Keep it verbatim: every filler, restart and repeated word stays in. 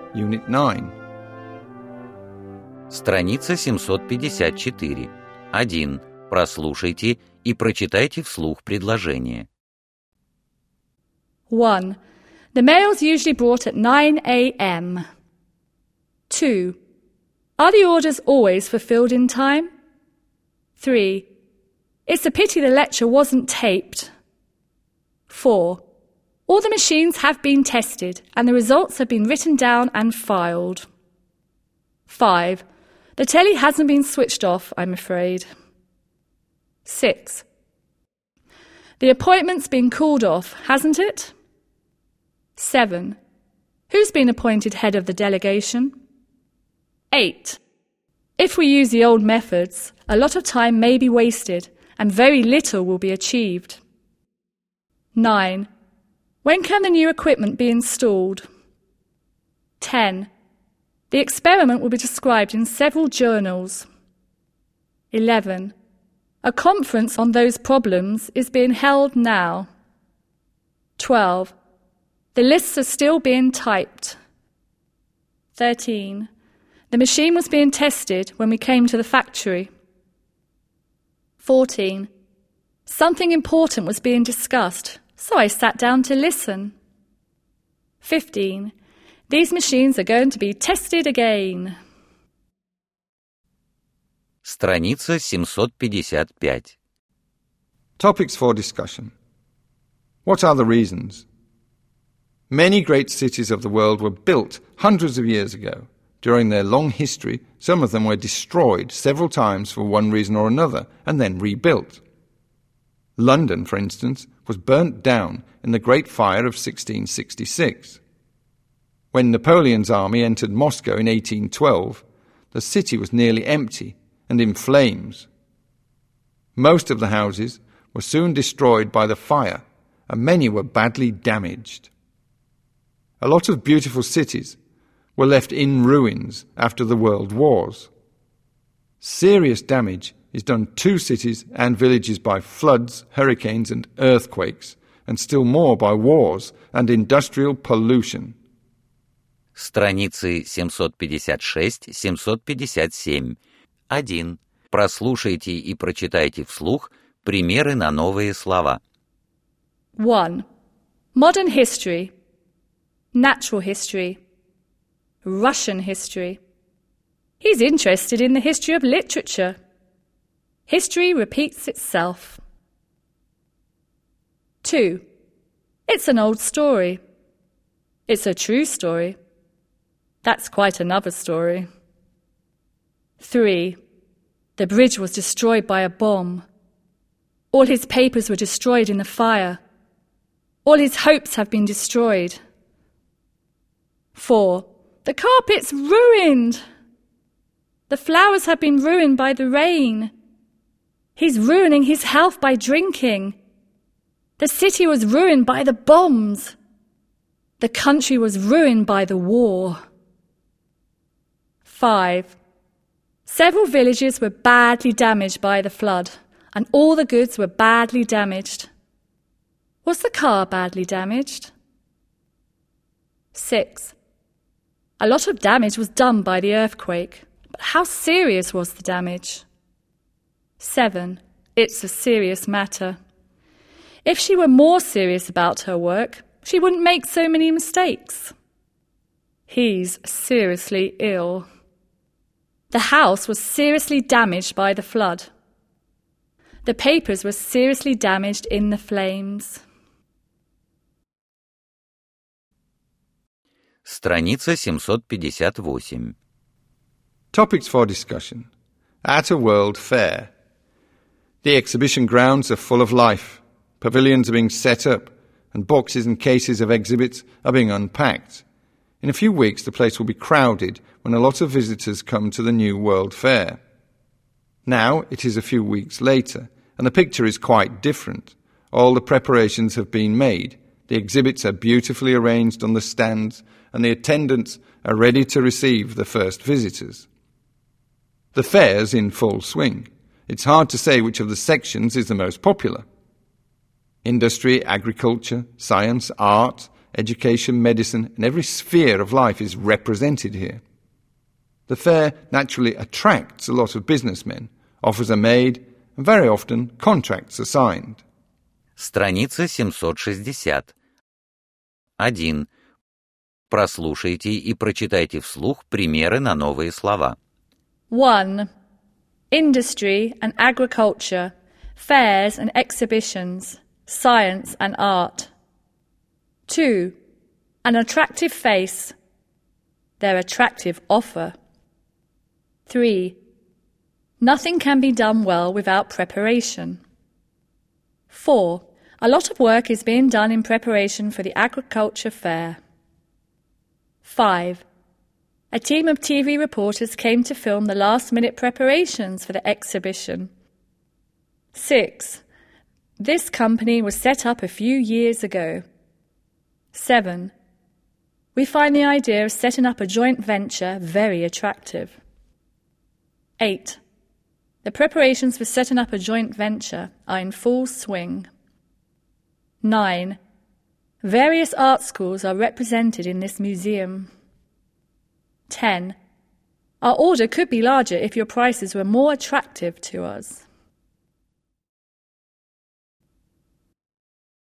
Unit nine. Страница семьсот пятьдесят четыре. один. Прослушайте и прочитайте вслух предложение. one. The mail's usually brought at nine a.m. two. Are the orders always fulfilled in time? three. It's a pity the lecture wasn't taped. four. All the machines have been tested and the results have been written down and filed. five. The telly hasn't been switched off, I'm afraid. six. The appointment's been called off, hasn't it? seven. Who's been appointed head of the delegation? eight. If we use the old methods, a lot of time may be wasted and very little will be achieved. nine. When can the new equipment be installed? ten. The experiment will be described in several journals. eleven. A conference on those problems is being held now. twelve. The lists are still being typed. thirteen. The machine was being tested when we came to the factory. fourteen. Something important was being discussed, so I sat down to listen. fifteen. These machines are going to be tested again. Страница семьсот пятьдесят пять. Topics for discussion. What are the reasons? Many great cities of the world were built hundreds of years ago. During their long history, some of them were destroyed several times for one reason or another and then rebuilt. London, for instance, was burnt down in the Great Fire of sixteen sixty-six. When Napoleon's army entered Moscow in eighteen twelve, the city was nearly empty and in flames. Most of the houses were soon destroyed by the fire, and many were badly damaged. A lot of beautiful cities were left in ruins after the world wars. Serious damage is done to cities and villages by floods, hurricanes and earthquakes, and still more by wars and industrial pollution. Страницы семьсот пятьдесят шесть - семьсот пятьдесят семь. один. Прослушайте и прочитайте вслух примеры на новые слова. one. Modern history. Natural history. Russian history. He's interested in the history of literature. History repeats itself. two. It's an old story. It's a true story. That's quite another story. three. The bridge was destroyed by a bomb. All his papers were destroyed in the fire. All his hopes have been destroyed. four. The carpet's ruined. The flowers have been ruined by the rain. He's ruining his health by drinking. The city was ruined by the bombs. The country was ruined by the war. five. Several villages were badly damaged by the flood, and all the goods were badly damaged. Was the car badly damaged? six. A lot of damage was done by the earthquake, but how serious was the damage? seven. It's a serious matter. If she were more serious about her work, she wouldn't make so many mistakes. He's seriously ill. The house was seriously damaged by the flood. The papers were seriously damaged in the flames. Страница семьсот пятьдесят восемь. Topics for discussion. At a World Fair. The exhibition grounds are full of life. Pavilions are being set up, and boxes and cases of exhibits are being unpacked. In a few weeks, the place will be crowded when a lot of visitors come to the new World Fair. Now it is a few weeks later, and the picture is quite different. All the preparations have been made. The exhibits are beautifully arranged on the stands, and the attendants are ready to receive the first visitors. The fair's in full swing. It's hard to say which of the sections is the most popular. Industry, agriculture, science, art, education, medicine, and every sphere of life is represented here. The fair naturally attracts a lot of businessmen, offers are made, and very often contracts are signed. Страница семьсот шестьдесят. один. Прослушайте и прочитайте вслух примеры на новые слова. one. Industry and agriculture, fairs and exhibitions, science and art. two. An attractive face, their attractive offer. three. Nothing can be done well without preparation. four. A lot of work is being done in preparation for the agriculture fair. five. A team of T V reporters came to film the last-minute preparations for the exhibition. six. This company was set up a few years ago. seven. We find the idea of setting up a joint venture very attractive. eight. The preparations for setting up a joint venture are in full swing. nine. Various art schools are represented in this museum. ten. Our order could be larger if your prices were more attractive to us.